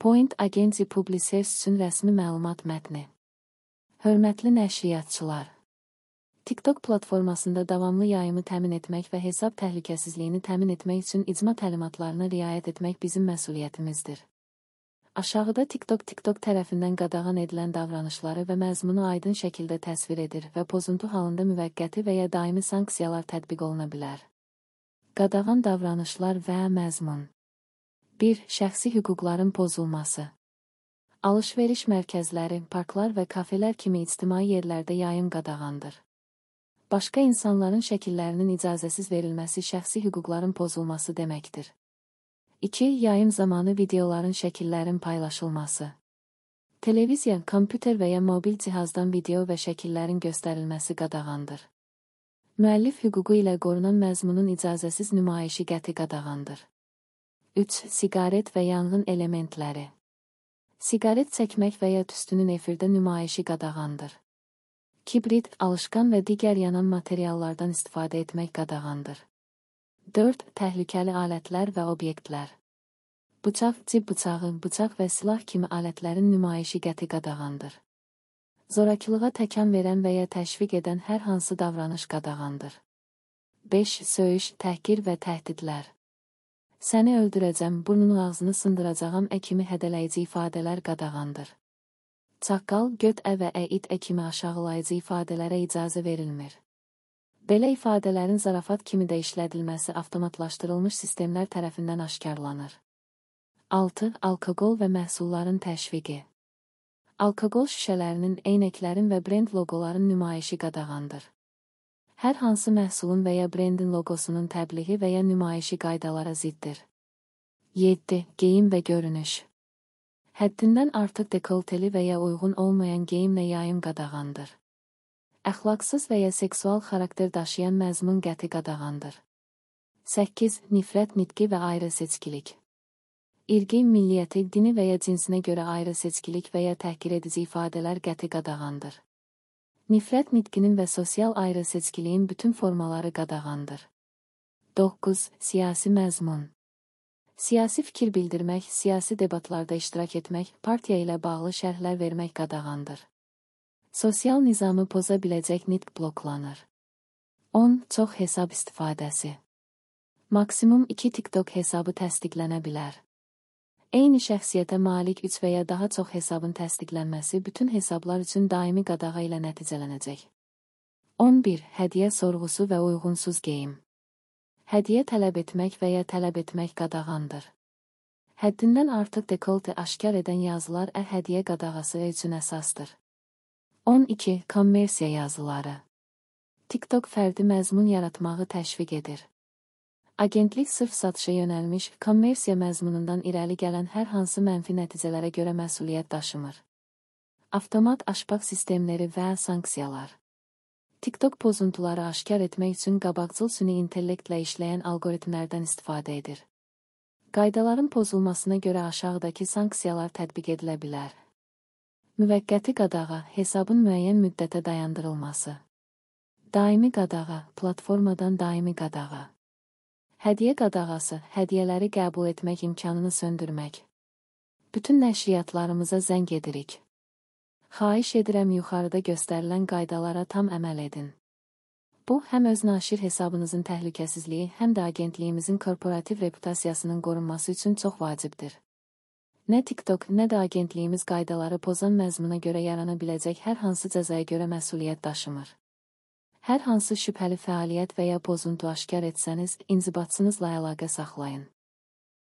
Point Agency Publishers üçün rəsmi məlumat mətni. Hörmətli nəşriyyatçılar, TikTok platformasında davamlı yayımı təmin etmək və hesab təhlükəsizliyini təmin etmək üçün icma təlimatlarına riayət etmək bizim məsuliyyətimizdir. Aşağıda TikTok tərəfindən qadağan edilən davranışları və məzmunu aydın şəkildə təsvir edir və pozuntu halında müvəqqəti və ya daimi sanksiyalar tətbiq oluna bilər. Qadağan davranışlar və məzmun. 1. Şəxsi hüquqların pozulması. Alış-veriş mərkəzləri, parklar və kafelər kimi ictimai yerlərdə yayım qadağandır. Başqa insanların şəkillərinin icazəsiz verilməsi şəxsi hüquqların pozulması deməkdir. 2. Yayım zamanı videoların şəkillərin paylaşılması. Televiziya, kompüter və ya mobil cihazdan video və şəkillərin göstərilməsi qadağandır. Müəllif hüququ ilə qorunan məzmunun icazəsiz nümayişi qəti qadağandır. 3. Siqaret və yanğın elementləri. Siqaret çəkmək və ya tüstünün efirdə nümayişi qadağandır. Kibrit, alışqan və digər yanan materiallardan istifadə etmək qadağandır. 4. Təhlükəli alətlər və obyektlər. Bıçaq, cib bıçağı, bıçaq və silah kimi alətlərin nümayişi qəti qadağandır. Zorakılığa təkan verən və ya təşviq edən hər hansı davranış qadağandır. 5. Söyüş, təhqir və təhdidlər. Səni öldürəcəm, burnunu ağzını sındıracağam kimi hədələyici ifadələr qadağandır. Çaqqal, göt və əyid kimi aşağılayıcı ifadələrə icazə verilmir. Belə ifadələrin zarafat kimi də işlədilməsi avtomatlaşdırılmış sistemlər tərəfindən aşkarlanır. 6. Alkoqol və məhsulların təşviqi. Alkoqol şüşələrinin, eynəklərin və brend loqoların nümayişi qadağandır. Hər hansı məhsulun və ya brendin loqosunun təbliği və ya nümayişi qaydalara ziddir. 7. Geyim və görünüş. Həddindən artıq dekolteli və ya uyğun olmayan geyimlə yayım qadağandır. Əxlaqsız və ya seksual xarakter daşıyan məzmun qəti qadağandır. 8. Nifrət nitqi və ayrı seçkilik. İrqi, milliyyəti, dini və ya cinsinə görə ayrı seçkilik və ya təhqir edici ifadələr qəti qadağandır. Nifrət nitqinin və sosial ayrı seçkiliyin bütün formaları qadağandır. 9. Siyasi məzmun. Siyasi fikir bildirmək, siyasi debatlarda iştirak etmək, partiya ilə bağlı şərhlər vermək qadağandır. Sosial nizamı poza biləcək nitq bloklanır. 10. Çox hesab istifadəsi. Maksimum 2 TikTok hesabı təsdiqlənə bilər. Eyni şəxsiyyətə malik 3 və ya daha çox hesabın təsdiqlənməsi bütün hesablar üçün daimi qadağa ilə nəticələnəcək. 11. Hədiyyə sorğusu və uyğunsuz geyim. Hədiyyə tələb etmək və ya tələb etmək qadağandır. Həddindən artıq dekolte aşkar edən yazılar hədiyyə qadağası üçün əsasdır. 12. Kommersiya yazıları. TikTok fərdi məzmun yaratmağı təşviq edir. Agentlik sırf satışa yönəlmiş, kommersiya məzmunundan irəli gələn hər hansı mənfi nəticələrə görə məsuliyyət daşımır. Avtomat aşpaq sistemləri və sanksiyalar. TikTok pozuntuları aşkar etmək üçün qabaqcıl süni intellektlə işləyən algoritmlərdən istifadə edir. Qaydaların pozulmasına görə aşağıdakı sanksiyalar tətbiq edilə bilər. Müvəqqəti qadağa, hesabın müəyyən müddətə dayandırılması. Daimi qadağa, platformadan daimi qadağa. Hədiyyə qadağası, hədiyyələri qəbul etmək imkanını söndürmək. Bütün nəşriyyatlarımıza zəng edirik. Xahiş edirəm yuxarıda göstərilən qaydalara tam əməl edin. Bu, həm öz naşir hesabınızın təhlükəsizliyi, həm də agentliyimizin korporativ reputasiyasının qorunması üçün çox vacibdir. Nə TikTok, nə də agentliyimiz qaydaları pozan məzmuna görə yarana biləcək hər hansı cəzaya görə məsuliyyət daşımır. Hər hansı şübhəli fəaliyyət və ya pozuntu aşkar etsəniz, inzibatçınızla əlaqə saxlayın.